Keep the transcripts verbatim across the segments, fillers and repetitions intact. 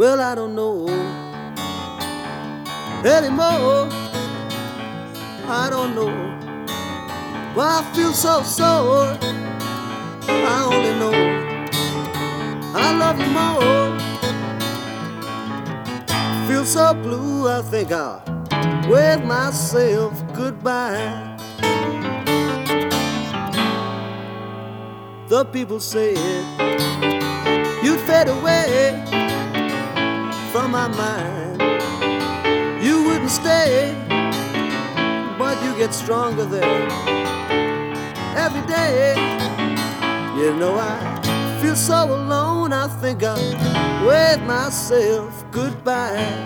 Well, I don't know anymore. I don't know why I feel so sore. I only know I love you more. Feel so blue, I think I'll wave myself goodbye. The people said you'd fade away from my mind. You wouldn't stay, but you get stronger there every day. You know I feel so alone, I think I'll wave myself goodbye.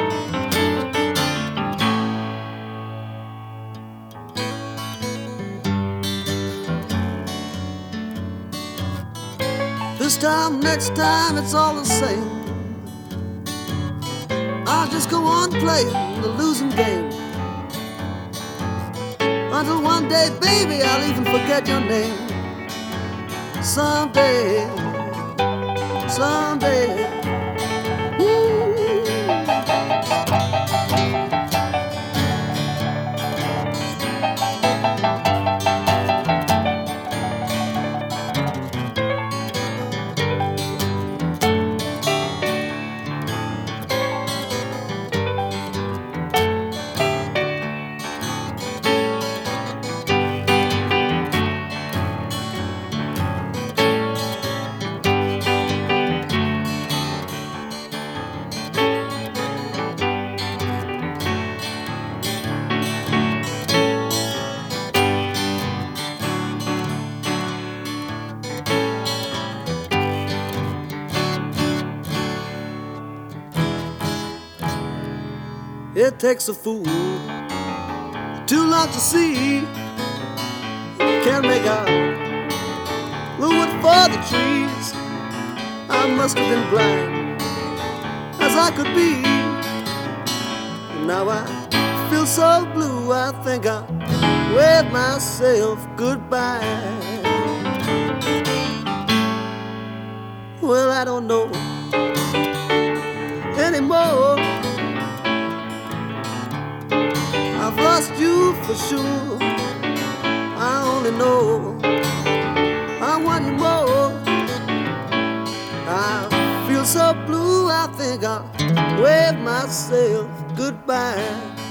This time, next time, it's all the same. I'll just go on playing the losing game until one day, baby, I'll even forget your name. Someday, someday. Ooh. It takes a fool too long to see. Can't make out the wood for the trees. I must have been blind as I could be. Now I feel so blue, I think I'll wave myself goodbye. Well, I don't know anymore. I've lost you for sure. I only know I want you more. I feel so blue, I think I'll wave myself goodbye.